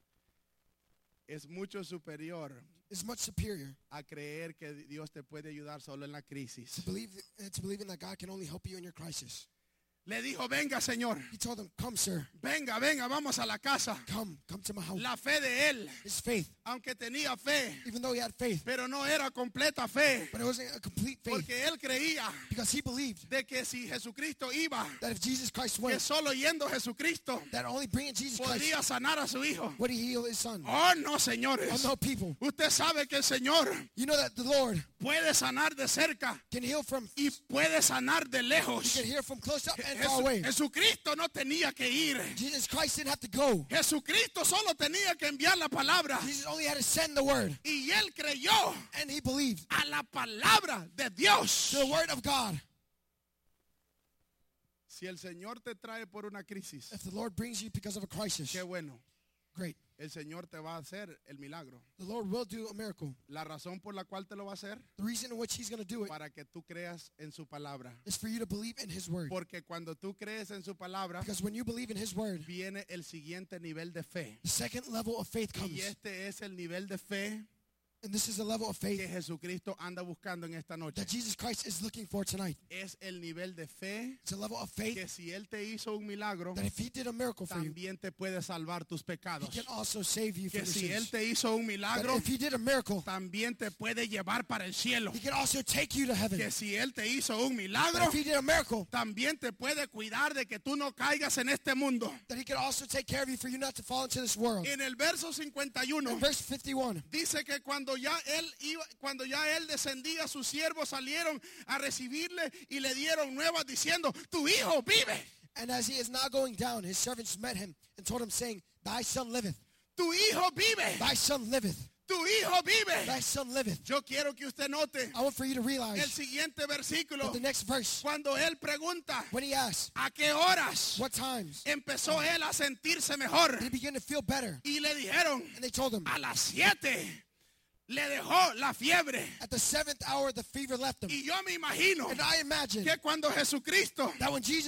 es mucho superior is much superior a creer que Dios te puede ayudar solo en la crisis. to believing that God can only help you in your crisis. Le dijo, venga, Señor. He told them, come, sir. Venga, vamos a la casa. Come to my house. La fe de él, His faith, aunque tenía fe, even though he had faith, pero no era completa fe, but it wasn't a complete faith. porque él creía Because he believed de que si Jesucristo iba, that if Jesus Christ que went, solo yendo Jesucristo that only bringing Jesus Christ podría sanar a su hijo. would he heal his son. Oh, no, señores. Oh, no, people. Usted sabe que el Señor You know that the Lord puede sanar de cerca can heal from, y puede sanar de he lejos. can heal from close up and far away. Jesucristo no tenía que ir. Jesus Christ didn't have to go. Jesucristo solo tenía que enviar la palabra. Jesus only had to send the word. Y él creyó And he believed a la palabra de Dios. to the word of God. Si el Señor te trae por una crisis, If the Lord brings you because of a crisis, qué bueno. great. El Señor te va a hacer el milagro. The Lord will do a miracle. La razón por la cual te lo va a hacer, The reason in which he's going to do it para que tú creas en su palabra. is for you to believe in his word. Porque cuando tú crees en su palabra, Because when you believe in his word, viene el siguiente nivel de fe. the second level of faith comes. Y este es el nivel de fe And this is the level of que faith Jesucristo anda buscando en esta noche. that Jesus Christ is looking for tonight. Es el nivel de fe It's a level of faith que si Él te hizo un milagro, that if he did a miracle for you, también te puede salvar tus he pecados. can also save you from Que your si Él sins. te hizo un That milagro, if he did a miracle, también te puede llevar para el cielo. he can also take you to heaven. Que si Él te hizo un That milagro, if he did a miracle, también te puede cuidar de que tú no caigas en este mundo. that he can also take care of you for you not to fall into this world. En el verso 51 In verse 51, dice que cuando ya él descendía, sus siervos salieron a recibirle y le dieron nuevas diciendo, tu hijo vive, and as he is now going down, his servants met him and told him, saying, thy son liveth, tu hijo vive, thy son liveth, tu hijo vive. thy son liveth. Yo quiero que usted note I want for you to el realize siguiente versículo. that the next verse, Cuando él pregunta, when he asks, ¿a qué horas what times, empezó él a sentirse mejor? did he begin to feel better? Y le dijeron, And they told him, a las 7 le dejó la fiebre. at the 7th hour, the fever left him. Y yo me imagino And I imagine que cuando Jesucristo that when Jesus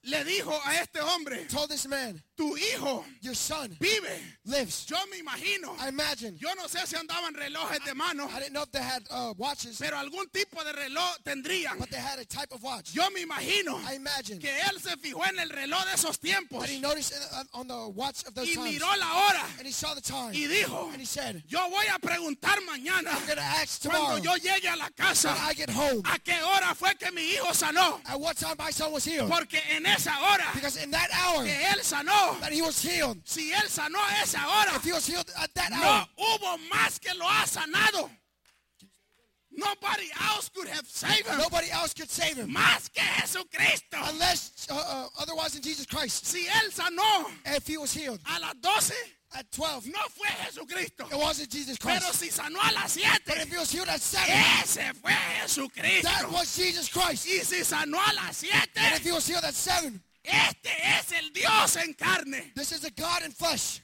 le dijo a este hombre, told this man, tu hijo your son vive. lives. Yo me imagino, I imagine. yo no sé si andaban relojes de mano, I didn't know if they had watches, pero algún tipo de reloj tendrían. but they had a type of watch. Yo me imagino I imagine que él se fijó en el reloj de esos tiempos that he noticed on the watch of those y times, miró la hora and he saw the time, y dijo, and he said, yo voy a preguntar mañana I'm going to ask tomorrow cuando yo llegue a la casa when I get home, a qué hora fue que mi hijo sanó, at what time my son was healed. porque en esa hora Because in that hour que él sanó, that he was healed, si él sanó a esa hora, if he was healed at that no hour, hubo más que lo ha sanado. Nobody else could have saved him. nobody else could save him. Más que Jesucristo. Unless, otherwise in Jesus Christ. Si él sanó If he was healed a las 12, at 12, no fue Jesucristo. it wasn't Jesus Pero Christ. si sanó a las 7, But if he was healed at 7, ese fue Jesucristo. that was Jesus Christ. Y si sanó a las 7, And if he was healed at 7, este es el Dios en carne. this is a God in flesh.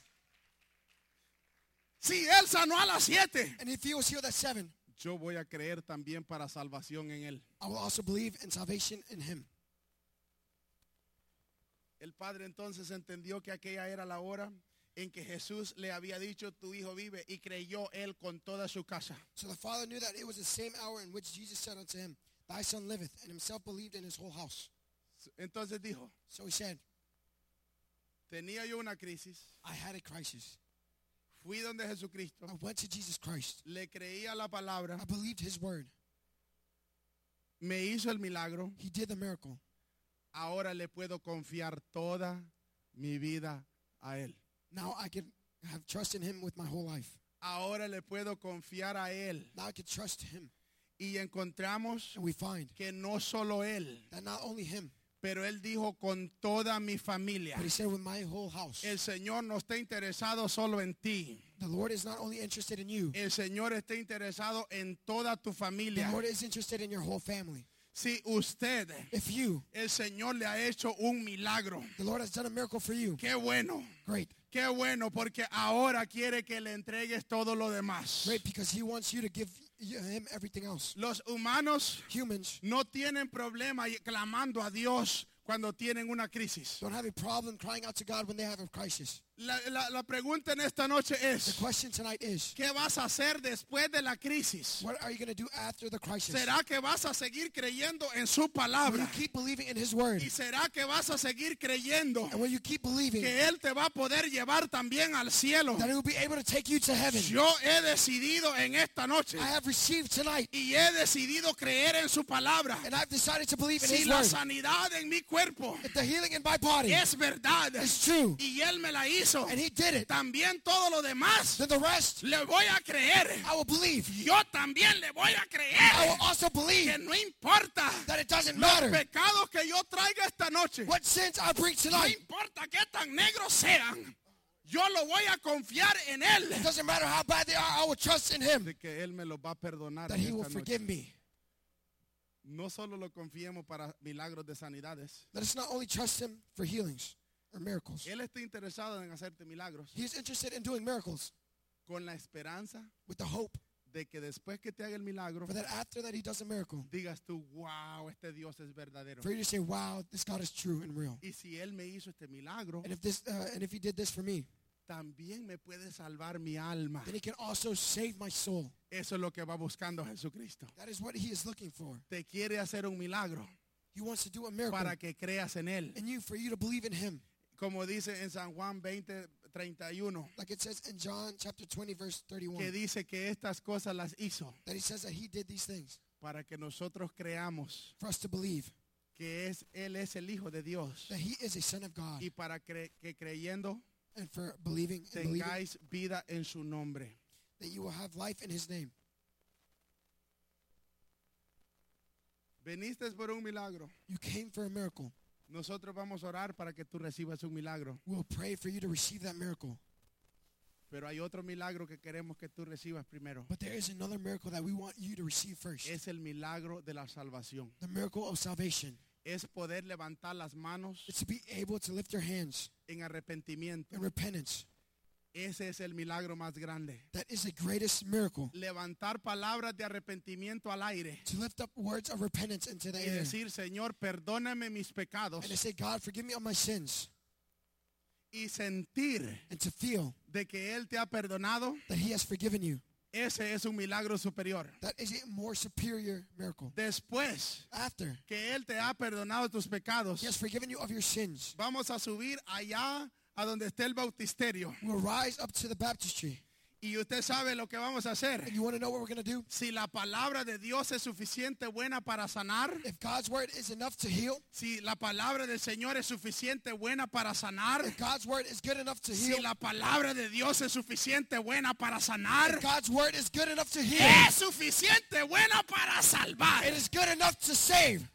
Si él sanó a las 7, And if he was healed at 7, yo voy a creer también para salvación en él. I will also believe in salvation in him. El padre entonces entendió que aquella era la hora en que Jesús le había dicho, tu hijo vive, y creyó él con toda su casa. So the father knew that it was the same hour in which Jesus said unto him, thy son liveth, and himself believed in his whole house. Entonces dijo, So he said, tenía yo una crisis, I had a crisis. fui donde Jesucristo, I went to Jesus Christ. le creía la palabra, I believed his word. me hizo el milagro, He did the miracle. ahora le puedo confiar toda mi vida a él. Now I can have trust in him with my whole life. Ahora le puedo confiar a él. Now I can trust him. Y encontramos And we find que no solo él, that not only him, pero él dijo con toda mi familia. but he said with my whole house. El Señor no está interesado solo en ti. The Lord is not only interested in you, El Señor está interesado en toda tu the familia. Lord is interested in your whole family. Si usted, If you, el Señor le ha hecho un milagro, the Lord has done a miracle for you, qué bueno. great. Qué bueno, porque ahora quiere que le entregues todo lo demás. Great, because he wants you to give him everything else. Los humanos Humans no tienen problema clamando a Dios cuando tienen una crisis. don't have a problem crying out to God when they have a crisis. La pregunta en esta noche The es, question tonight is, ¿qué vas a hacer después de la crisis? what are you going to do after the crisis? ¿Será que vas a seguir creyendo en su Will palabra? you keep believing in his word? ¿Y será que vas a seguir creyendo And will you keep believing que Él te va a poder llevar también al cielo? that he will be able to take you to heaven? Yo he decidido en esta noche I have received tonight, y he decidido creer en su palabra. and I've decided to believe in Si his la word. sanidad en mi cuerpo If the healing in my body es verdad is true, y Él me la hizo, and he did it, también todo lo demás then the rest le voy a creer. I will believe. Yo también le voy a I creer will also que believe no importa that it doesn't los matter pecados que yo traiga esta noche, what sins I bring no tonight. importa qué tan negros sean, yo lo voy a confiar en Él. It doesn't matter how bad they are, I will trust in him, De que Él me los va a perdonar that en he will esta noche. forgive me. No solo lo confiemos para milagros de sanidades. Let us not only trust him for healings or miracles. Él está interesado en hacerte milagros He is interested in doing miracles con la esperanza with the hope de que después que te haga el milagro, for that after that he does a miracle, digas tú, wow, este Dios es verdadero. for you to say, wow, this God is true and real. Y si Él me hizo este milagro, And if he did this for me, también me puede salvar mi alma. then he can also save my soul. Eso es lo que va buscando Jesucristo. That is what he is looking for. Te quiere hacer un milagro He wants to do a miracle para que creas en Él. in you, for you to believe in him. Como dice en San Juan 20:31, Like it says in John chapter 20, verse que 31, dice que estas cosas las hizo that he says that he did these things para que nosotros creamos for us to believe que Él es el Hijo de Dios that he is a son of God, y para que creyendo and for believing and believing tengáis vida en su nombre. that you will have life in his name. Veniste por un milagro. You came for a miracle. Nosotros vamos a orar para que tú recibas un milagro. We'll pray for you to receive that miracle. Pero hay otro milagro que queremos que tú recibas primero. But there is another miracle that we want you to receive first. Es el milagro de la salvación. The miracle of salvation. Es poder levantar las manos It's to be able to lift your hands en arrepentimiento in repentance Ese es el milagro más grande. That is the greatest miracle. Levantar palabras de arrepentimiento al aire To lift up words of repentance into the y air. decir, Señor, perdóname mis pecados, And to say, God, forgive me of my sins. y sentir And to feel de que Él te ha perdonado. that he has forgiven you. Ese es un milagro superior. That is a more superior miracle. Después After que Él te ha perdonado tus pecados, he has forgiven you of your sins, vamos a subir allá a donde esté el bautisterio. we'll rise up to the baptistry. Y usted sabe lo que vamos a hacer. And you want to know what we're going to do? Si la palabra de Dios es suficiente buena para sanar, If God's word is enough to heal, si la palabra del Señor es suficiente buena para sanar, if God's word is good enough to si heal, la palabra de Dios es suficiente buena para sanar, if God's word is good enough to heal, es suficiente buena para salvar. it is good enough to save.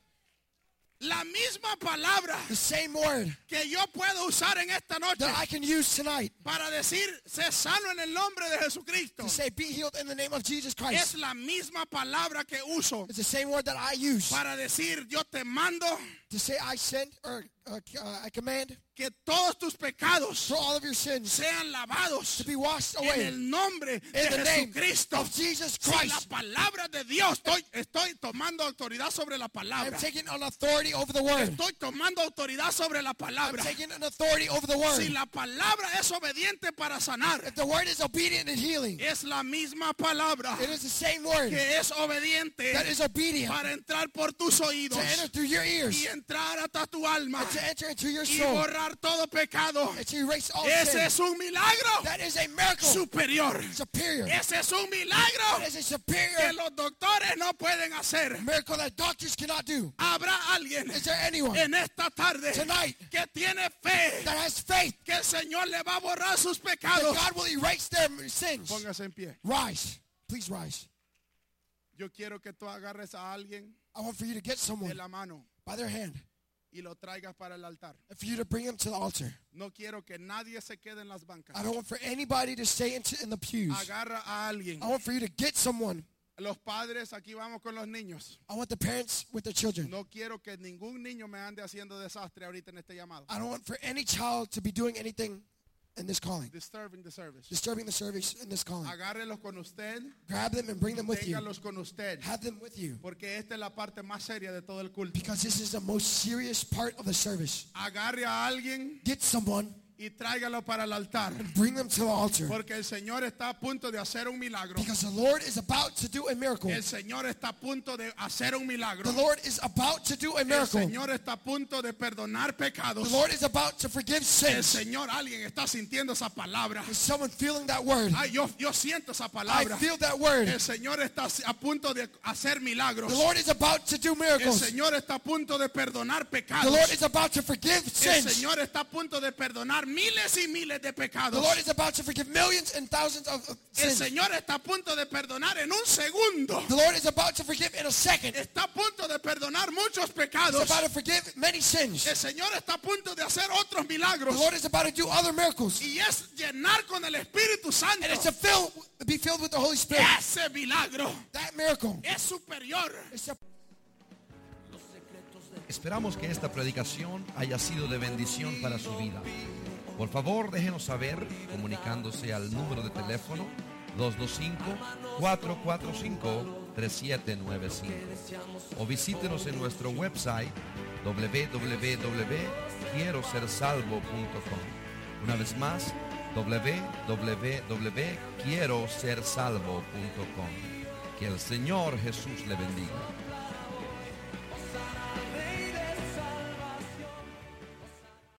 La misma palabra The same word que yo puedo usar en esta noche that I can use tonight para decir, sé sano en el nombre de Jesucristo, to say, be healed in the name of Jesus es Christ. la misma palabra que uso It's the same word that I use para decir, yo te mando to say I send or I command que todos tus pecados for all of your sins sean lavados to be washed en away el nombre de in the name Jesucristo. of Jesus Si la Christ. palabra de Dios, estoy tomando autoridad sobre la I'm palabra. taking an authority over the word. Estoy tomando autoridad sobre la I'm palabra. taking an authority over the word. Si la palabra es obediente para sanar, If the word is obedient in healing, es la misma palabra it is the same word que es obediente that is obedient para entrar por tus oídos to enter through your ears, y entrar hasta tu alma and to enter into your y soul, borrar todo pecado. and to erase all Ese sin. es un milagro That is a miracle superior. superior. Ese es un milagro That is a que superior los doctores no pueden hacer. miracle that doctors cannot do. Habrá alguien Is there anyone en esta tarde tonight que tiene fe that has faith que el Señor le va a borrar sus that pecados. God will erase their sins? Póngase en pie. Rise. Please rise. Yo quiero que tú agarres a alguien I want for you to get de someone la mano by their hand y lo traigas para el altar. and for you to bring them to the altar. No quiero que nadie se quede en las bancas. I don't want for anybody to stay in the pews. Agarra a alguien. I want for you to get someone. Los padres, aquí vamos con los niños. I want the parents with their children. No quiero que ningún niño me ande haciendo desastre ahorita en este llamado. I don't want for any child to be doing anything in this calling, Disturbing the service. disturbing the service in this calling. Agárrelos con usted. Grab them and bring them with you. Téngalos con usted. Have them with you. Porque esta es la parte más seria de todo el culto. Because this is the most serious part of the service. Agarre a alguien Get someone y tráigalo para el altar. and bring them to the altar. Porque el Señor está a punto de hacer un milagro. Because the Lord is about to do a miracle. El Señor está a punto de hacer un milagro. The Lord is about to do a El miracle. Señor está a punto de perdonar pecados. The Lord is about to forgive El sins. Señor, alguien está sintiendo esa palabra. Is someone feeling that word? Ay, yo siento esa I palabra. feel that word. El Señor está a punto de hacer milagros. The Lord is about to do El miracles. Señor está a punto de perdonar The pecados. Lord is about to forgive El sins. Señor está a punto de perdonar miles y miles de The pecados. Lord is about to forgive millions and thousands of El sins. Señor está a punto de perdonar en un segundo. The Lord is about to forgive in a second. Está a punto de perdonar muchos He's pecados. about to forgive many sins. El Señor está a punto de hacer otros The milagros. Lord is about to do other miracles. Y es llenar con el Espíritu Santo. And it's to be filled with the Holy Spirit. Ese milagro That miracle es superior. is a Esperamos que esta predicación haya sido de bendición para su vida. Por favor, déjenos saber comunicándose al número de teléfono 225-445-3795 o visítenos en nuestro website www.quierosersalvo.com. Una vez más, www.quierosersalvo.com. Que el Señor Jesús le bendiga.